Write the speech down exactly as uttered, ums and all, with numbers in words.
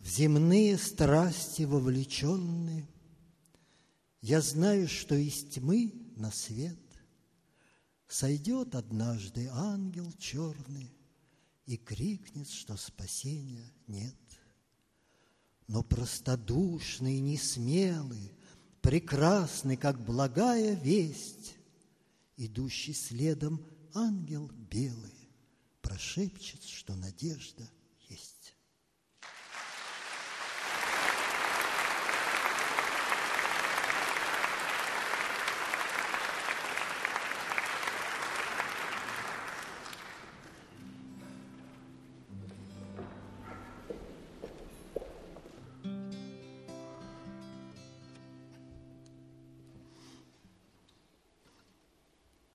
земные страсти вовлеченные, я знаю, что из тьмы на свет сойдет однажды ангел черный и крикнет, что спасения нет. Но простодушный, несмелый, прекрасный, как благая весть, идущий следом ангел белый, прошепчет, что надежда есть.